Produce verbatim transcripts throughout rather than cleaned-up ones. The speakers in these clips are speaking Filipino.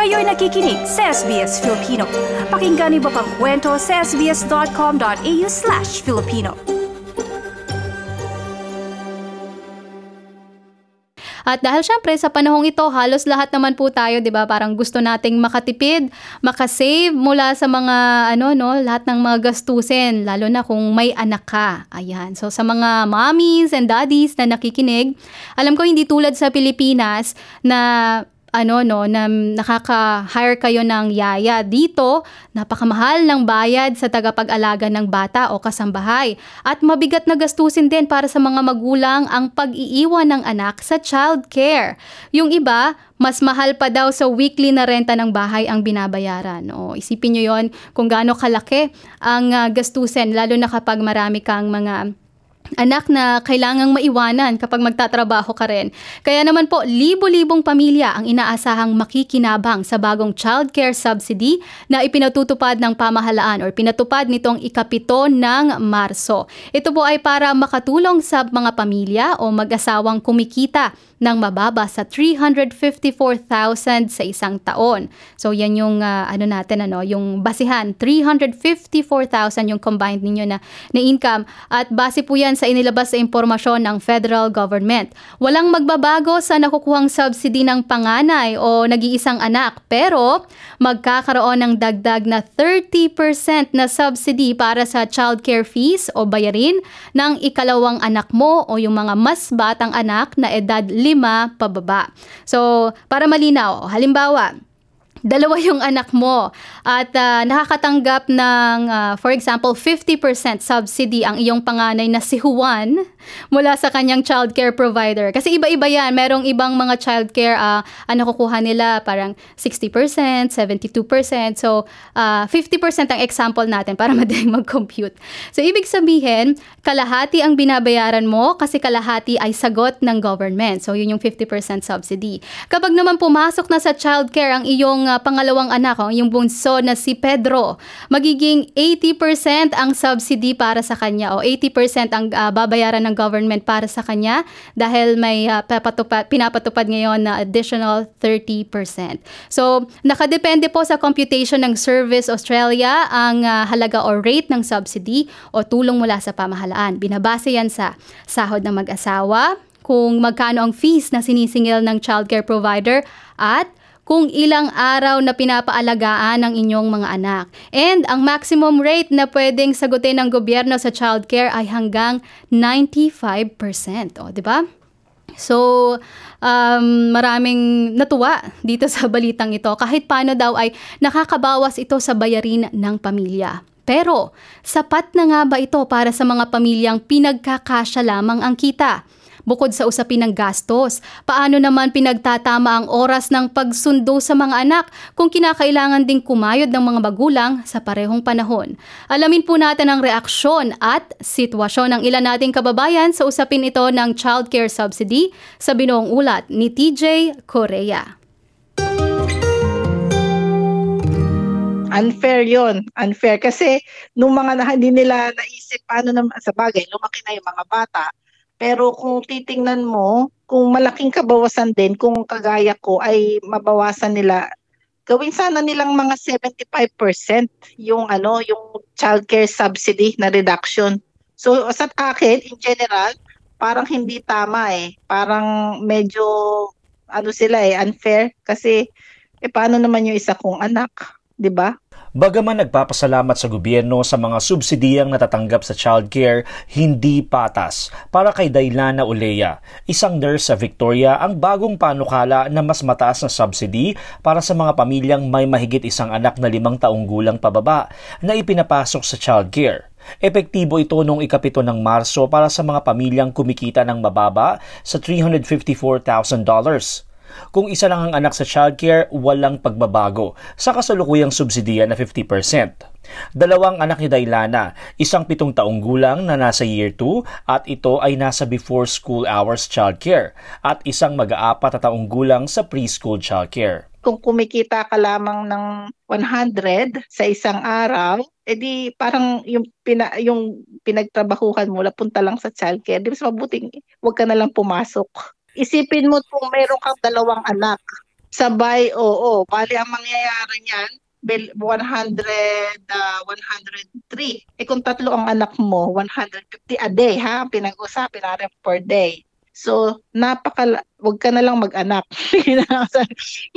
Kayo'y nakikinig sa S B S Filipino. Pakinggan niyo pa ang kwento sa sbs.com.au slash Filipino. At dahil syempre sa panahong ito, halos lahat naman po tayo, 'di ba? Parang gusto nating makatipid, makasave mula sa mga ano no, lahat ng mga gastusin, lalo na kung may anak ka. Ayan. So sa mga mommies and daddies na nakikinig, alam ko hindi tulad sa Pilipinas na ano no na nakaka-hire kayo ng yaya. Dito, napakamahal ng bayad sa tagapag-alaga ng bata o kasambahay. At mabigat na gastusin din para sa mga magulang ang pag-iiwan ng anak sa child care. Yung iba, mas mahal pa daw sa weekly na renta ng bahay ang binabayaran. O, isipin nyo yon kung gaano kalaki ang uh, gastusin, lalo na kapag marami kang mga anak na kailangang maiwanan kapag magtatrabaho ka rin. Kaya naman po, libo-libong pamilya ang inaasahang makikinabang sa bagong child care subsidy na ipinatutupad ng pamahalaan or pinatupad nitong ikapito ng Marso. Ito po ay para makatulong sa mga pamilya o mag-asawang kumikita ng mababa sa three hundred fifty-four thousand sa isang taon. So yan yung uh, ano natin ano, yung basihan, three hundred fifty-four thousand yung combined ninyo na na income at base po yan sa inilabas sa impormasyon ng federal government. Walang magbabago sa nakukuhang subsidy ng panganay o nag-iisang anak, pero magkakaroon ng dagdag na thirty percent na subsidy para sa childcare fees o bayarin ng ikalawang anak mo o yung mga mas batang anak na edad lima pababa. So, para malinaw, halimbawa, dalawa yung anak mo at uh, nakakatanggap ng, uh, for example, fifty percent subsidy ang iyong panganay na si Juan mula sa kanyang childcare provider. Kasi iba-iba yan. Merong ibang mga childcare, uh, ang nakukuha nila parang sixty percent, seventy-two percent. So, uh, fifty percent ang example natin para madaling mag-compute. So, ibig sabihin, kalahati ang binabayaran mo kasi kalahati ay sagot ng government. So, yun yung fifty percent subsidy. Kapag naman pumasok na sa childcare ang iyong uh, pangalawang anak, oh, yung bunso na si Pedro, magiging eighty percent ang subsidy para sa kanya o eighty percent ang uh, babayaran ng government para sa kanya dahil may uh, papatupad, pinapatupad ngayon na additional thirty percent. So, nakadepende po sa computation ng Service Australia ang uh, halaga o rate ng subsidy o tulong mula sa pamahalaan. Binabase yan sa sahod ng mag-asawa, kung magkano ang fees na sinisingil ng childcare provider at kung ilang araw na pinapaalagaan ng inyong mga anak. And ang maximum rate na pwedeng sagutin ng gobyerno sa childcare ay hanggang ninety-five percent. O, di ba? So, um, maraming natuwa dito sa balitang ito. Kahit paano daw ay nakakabawas ito sa bayarin ng pamilya. Pero, sapat na nga ba ito para sa mga pamilyang pinagkakasya lamang ang kita? Bukod sa usapin ng gastos, paano naman pinagtatama ang oras ng pagsundo sa mga anak kung kinakailangan ding kumayod ng mga magulang sa parehong panahon? Alamin po natin ang reaksyon at sitwasyon ng ilan nating kababayan sa usapin ito ng childcare subsidy sa binuong ulat ni T J Correa. Unfair yon, unfair kasi nung mga na, hindi nila naisip paano naman sa bagay, lumaki na yung mga bata. Pero kung titingnan mo, kung malaking kabawasan din, kung kagaya ko ay mabawasan nila, gawin sana nilang mga seventy-five percent yung ano, yung childcare subsidy na reduction. So sa akin, in general, parang hindi tama eh. Parang medyo ano sila eh, unfair kasi eh paano naman yung isa kong anak, 'di ba? Bagaman nagpapasalamat sa gobyerno sa mga subsidiyang natatanggap sa childcare, hindi patas. Para kay Dailana Olea, isang nurse sa Victoria, ang bagong panukala na mas mataas na subsidy para sa mga pamilyang may mahigit isang anak na limang taong gulang pababa na ipinapasok sa childcare. Epektibo ito noong ikapito ng Marso para sa mga pamilyang kumikita ng mababa sa three hundred fifty-four thousand dollars. Kung isa lang ang anak sa childcare, walang pagbabago sa kasalukuyang subsidiya na fifty percent. Dalawang anak ni Dailana, isang pitong taong gulang na nasa year two at ito ay nasa before school hours childcare at isang mag-aapat na taong gulang sa preschool childcare. Kung kumikita ka lamang ng one hundred sa isang araw, edi parang yung, pina, yung pinagtrabahuhan mo, punta lang sa childcare. Di mas mabuting huwag ka na lang pumasok. Isipin mo kung meron kang dalawang anak, Sabay, oo. Bali, ang mangyayari niyan, bil- one hundred, ah, one hundred three. Eh kung tatlo ang anak mo, one hundred fifty a day, ha? Ang pinag-usapin natin per day. So, napaka, wag ka na lang mag-anak. Yun ang sabi.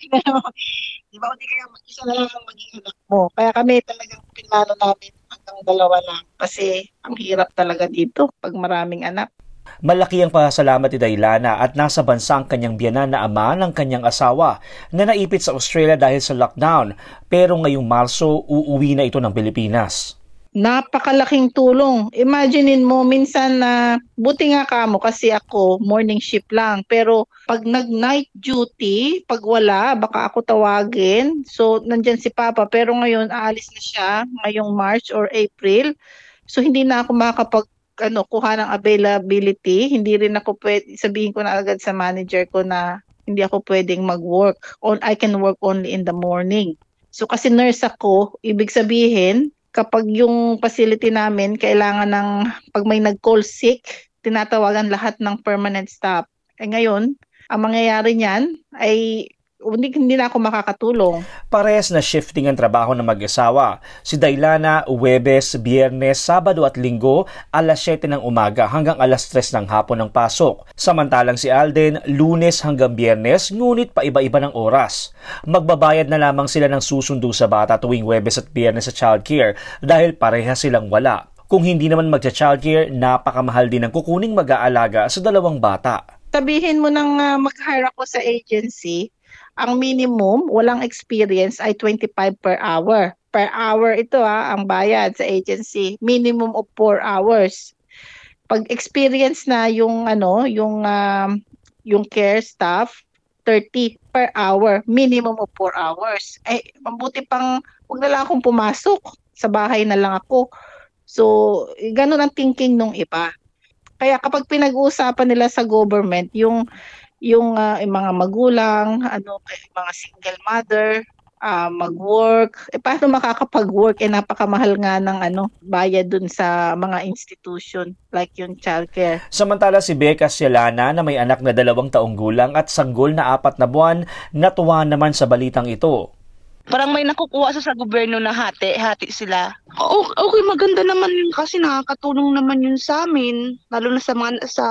Di ba? O di kaya isa na lang ang maging anak mo. Kaya kami talagang pinano namin hanggang dalawa lang. Kasi ang hirap talaga dito pag maraming anak. Malaki ang pasasalamat ni Dailana at nasa bansa ang kanyang biyanan na ama ng kanyang asawa na naipit sa Australia dahil sa lockdown, pero ngayong Marso uuwi na ito ng Pilipinas. Napakalaking tulong. Imaginein mo, minsan na, buti nga kamo kasi ako, morning shift lang. Pero pag nag-night duty, pag wala, baka ako tawagin. So, nandyan si Papa. Pero ngayon, aalis na siya ngayong March or April. So, hindi na ako makakapag ano, kuha ng availability. Hindi rin ako pwede, sabihin ko na agad sa manager ko na hindi ako pwedeng mag-work. On, I can work only in the morning. So, kasi nurse ako, ibig sabihin, kapag yung facility namin kailangan ng, pag may nag-call sick, tinatawagan lahat ng permanent staff. Eh ngayon, ang mangyayari niyan ay hindi, hindi na ako makakatulong. Parehas na shifting ang trabaho ng mag-asawa. Si Dailana, Huwebes, Biyernes, Sabado at Linggo, alas siyete ng umaga hanggang alas tres ng hapon ng pasok. Samantalang si Alden, Lunes hanggang Biyernes, ngunit paiba-iba ng oras. Magbabayad na lamang sila ng susundo sa bata tuwing Huwebes at Biyernes sa childcare dahil parehas silang wala. Kung hindi naman magcha-childcare, napakamahal din ang kukuning mag-aalaga sa dalawang bata. Sabihin mo nang uh, mag-hire ako sa agency, ang minimum, walang experience ay twenty-five per hour. Per hour ito ha, ang bayad sa agency. Minimum of four hours. Pag experience na yung ano, yung um, yung care staff, thirty per hour. Minimum of four hours. Eh, mabuti pang wag na lang akong pumasok. Sa bahay na lang ako. So, ganun ang thinking nung iba. Kaya kapag pinag-uusapan nila sa government, yung yung uh, yung mga magulang, ano, mga single mother, uh, mag-work, eh paano makakapag-work? Eh napakamahal nga ng ano, bayad dun sa mga institution like yung childcare. Samantala si Becca Sialana na may anak na dalawang taong gulang at sanggol na apat na buwan, natuwa naman sa balitang ito. Parang may nakukuha sa sa gobyerno na hati, hati sila. O, okay, maganda naman yun kasi nakakatulong naman yun sa amin, lalo na sa mga sa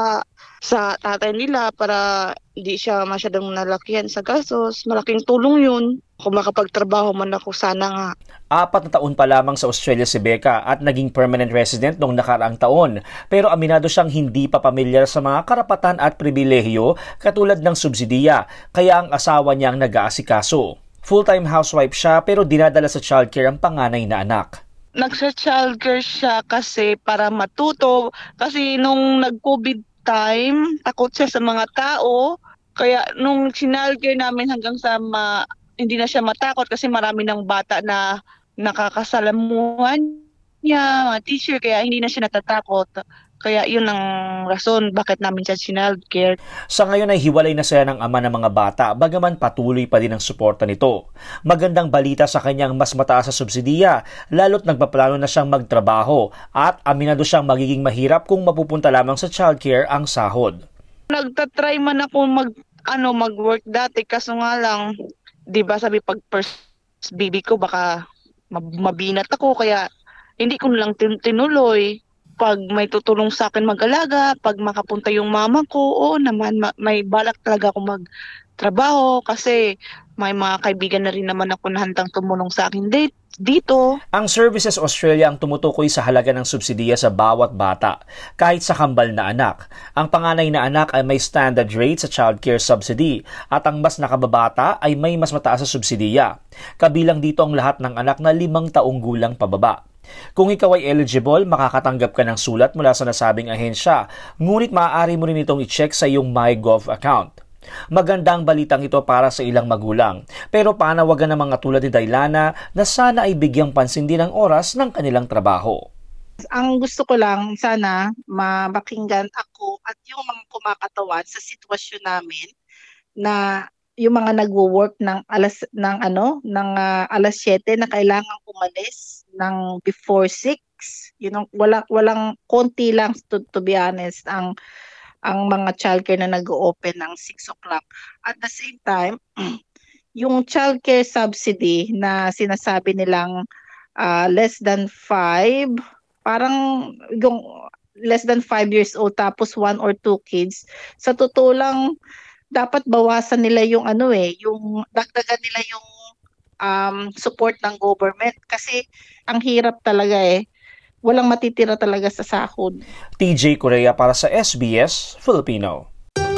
sa tatay nila para hindi siya masyadong nalakihan sa gastos. Malaking tulong yun. Kung makapagtrabaho man ako, sana nga. Apat na taon pa lamang sa Australia si Becca at naging permanent resident noong nakaraang taon. Pero aminado siyang hindi pa pamilyar sa mga karapatan at pribilehiyo katulad ng subsidiya, kaya ang asawa niya ang nag-aasikaso. Full-time housewife siya pero dinadala sa childcare ang panganay na anak. Nagsa-childcare siya kasi para matuto. Kasi nung nag-COVID time, takot siya sa mga tao. Kaya nung sinalcare namin hanggang sa ma, hindi na siya matakot kasi marami ng bata na nakakasalamuhan niya, mga teacher, kaya hindi na siya natatakot. Kaya yun ang rason bakit namin siya sinalcare. Sa ngayon ay hiwalay na siya ng ama ng mga bata, bagaman patuloy pa din ang suporta nito. Magandang balita sa kanyang mas mataas sa subsidiya, lalo't nagpaplano na siyang magtrabaho at aminado siyang magiging mahirap kung mapupunta lamang sa childcare ang sahod. Nagtatry man ako mag ano mag-work dati kaso nga lang, 'di ba sabi pag first baby ko baka mabinat ako kaya hindi ko lang tin- tinuloy. Pag may tutulong sa akin mag-alaga, pag makapunta yung mama ko, oo naman, ma- may balak talaga ako magtrabaho kasi may mga kaibigan na rin naman ako na handang tumulong sa akin dito. Ang Services Australia ang tumutukoy sa halaga ng subsidiya sa bawat bata, kahit sa kambal na anak. Ang panganay na anak ay may standard rate sa childcare subsidy at ang mas nakababata ay may mas mataas sa subsidiya. Kabilang dito ang lahat ng anak na limang taong gulang pababa. Kung ikaw ay eligible, makakatanggap ka ng sulat mula sa nasabing ahensya, ngunit maaari mo rin itong i-check sa iyong MyGov account. Magandang balitang ito para sa ilang magulang, pero panawagan ng mga tulad ni Dailana na sana ay bigyang pansin din ang oras ng kanilang trabaho. Ang gusto ko lang sana mapakinggan ako at yung mga kumakatawan sa sitwasyon namin na yung mga nagwo-work ng alas ng ano ng uh, alas siyete na kailangang umalis ng before six, you know, wala walang konti lang to, to be honest ang ang mga childcare na nag-open ng six o'clock. At the same time, yung child care subsidy na sinasabi nilang uh, less than five, parang yung less than five years old tapos one or two kids, sa totoo lang, dapat bawasan nila yung ano eh, yung dagdagan nila yung um, support ng government kasi ang hirap talaga eh. Walang matitira talaga sa sahod. T J Korea para sa S B S Filipino.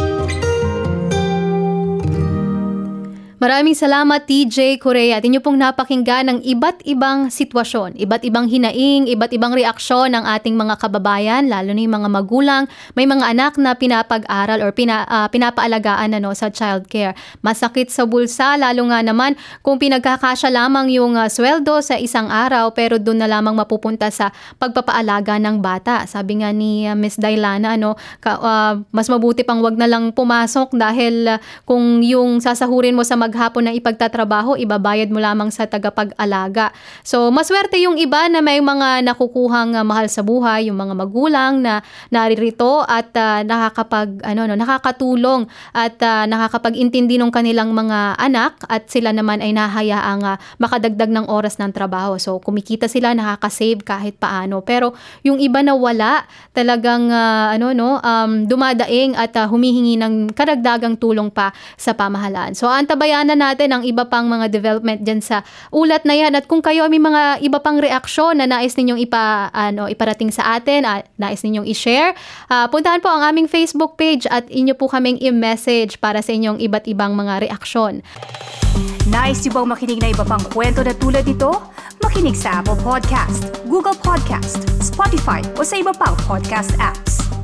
Maraming salamat T J Korea. At inyo pong napakinggan ng iba't ibang sitwasyon, iba't ibang hinaing, iba't ibang reaksyon ng ating mga kababayan, lalo na yung mga magulang, may mga anak na pinapag-aral or pina, uh, pinapaalagaan ano, sa childcare. Masakit sa bulsa, lalo nga naman kung pinagkakasya lamang yung uh, sweldo sa isang araw pero doon na lamang mapupunta sa pagpapaalaga ng bata. Sabi nga ni uh, Miss Dailana, ano, ka, uh, mas mabuti pang wag na lang pumasok dahil uh, kung yung sasahurin mo sa maghapon na ipagtatrabaho, ibabayad mo lamang sa tagapag-alaga. So, maswerte yung iba na may mga nakukuhang uh, mahal sa buhay, yung mga magulang na naririto at uh, nakakapag ano no, nakakatulong at uh, nakakapag-intindi ng kanilang mga anak at sila naman ay nahayaang uh, makadagdag ng oras ng trabaho. So, kumikita sila, nakaka-save kahit paano. Pero yung iba na wala, talagang uh, ano no, um, dumadaing at uh, humihingi ng karagdagang tulong pa sa pamahalaan. So, antabayan na natin ang iba pang mga development dyan sa ulat na yan. At kung kayo may mga iba pang reaksyon na nais ninyong ipa, ano, iparating sa atin, uh, nais ninyong i-share, uh, puntahan po ang aming Facebook page at inyo po kaming i-message para sa inyong iba't ibang mga reaksyon. Nice yung bang makinig na iba pang kwento na tulad ito? Makinig sa Apple Podcast, Google Podcast, Spotify o sa iba pang podcast apps.